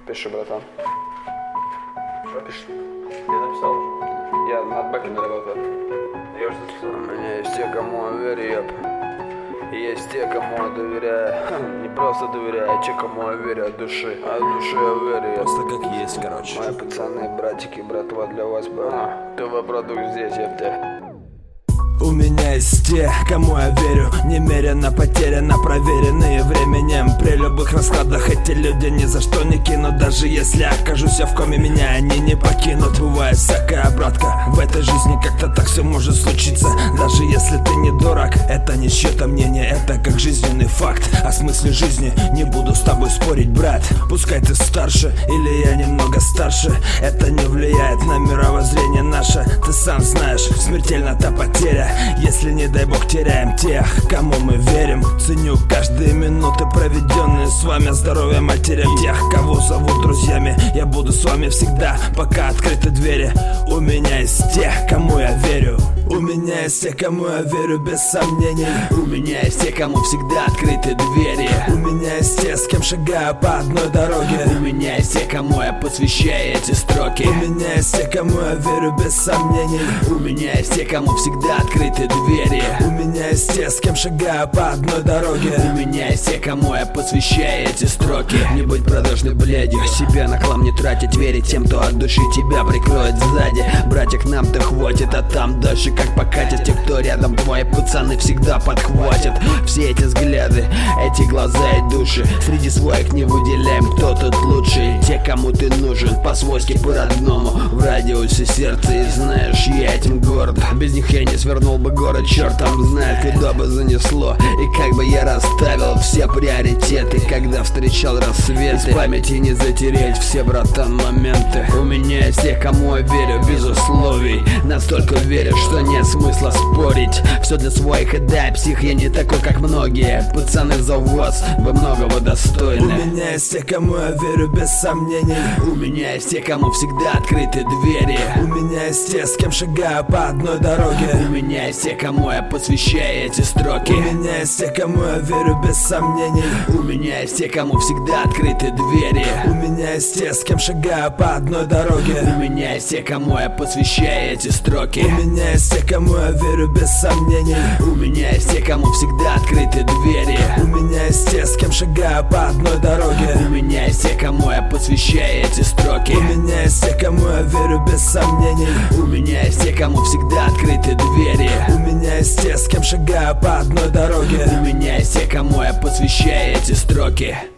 Пиши, братан. Что? Пиши. Я написал уже. Я над бэком работаю. Я уже записал. У меня есть те, кому я верю, есть те, кому я доверяю. Не просто доверяю, а те, кому я верю от души. От души я верю. Просто как есть, короче. Мои пацаны, братики, братва для вас, ТВ-продукт здесь, ёпта. У меня есть те, кому я верю, немерено, потеряно, проверенные временем. При любых раскладах эти люди ни за что не кинут. Даже если окажусь я в коме, меня они не покинут. Бывает всякая, братка, в этой жизни как-то так все может случиться. Даже если ты не дурак, это не чье-то мнение, это как жизненный факт. О смысле жизни не буду с тобой спорить, брат. Пускай ты старше или я немного старше, это не влияет на мировоззрение наше. Ты сам знаешь, смертельна та потеря, если, не дай бог, теряем тех, кому мы верим. Ценю каждые минуты, проведенные с вами. Здоровья матерям тех, кого зовут друзьями. Я буду с вами всегда, пока открыты двери. У меня есть те, кому я верю. У меня есть те, кому я верю без сомнений. У меня есть те, кому всегда открыты двери. У меня есть те, с кем шагаю по одной дороге. У меня есть те, кому я посвящаю эти строки. У меня есть те, кому я верю без сомнений. У меня есть те, кому всегда открыты двери. У меня есть те, с кем шагаю по одной дороге. У меня есть те, кому я посвящаю эти строки. Не быть продажной блядью, себя на хлам не тратить, верить тем, кто от души тебя прикроет сзади. Братья, к нам-то хватит, а там дальше как покатит. Те, кто рядом, твои пацаны всегда подхватят. Все эти взгляды, эти глаза и души, среди своих не выделяем, кто тут лучший. Те, кому ты нужен, по-свойски, по-родному, в радиусе сердца. И знаешь, я этим горд, без них я не свернул бы город, черт там знает, куда бы занесло. И как бы я расставил все приоритеты, когда встречал рассвет. Из памяти не затереть все, братан, моменты. У меня есть те, кому я верю без условий. Настолько верю, что нет смысла спорить. Все для своих, и да, псих, я не такой, как многие. Пацаны, за вас, вы многого достойны. У меня есть те, кому я верю без сомнений. У меня есть те, кому всегда открыты двери. У меня есть те, с кем шагаю по одной дороге. У меня есть те, кому я посвящаю эти строки. У меня есть те, кому я верю без сомнений. У меня есть те, кому всегда открыты двери. У меня есть те, с кем шагаю по одной дороге. У меня есть те, кому я посвящаю эти строки. У меня есть те, кому я верю без сомнений. У меня есть те, кому всегда открыты двери. У меня есть те, с кем шагаю по одной дороге. У меня есть те, кому я посвящаю эти строки. У меня есть те, кому я верю без сомнений. У меня есть те, кому всегда открыты двери. У меня есть те, с кем шагаю по одной дороге. У меня есть те, кому я посвящаю эти строки.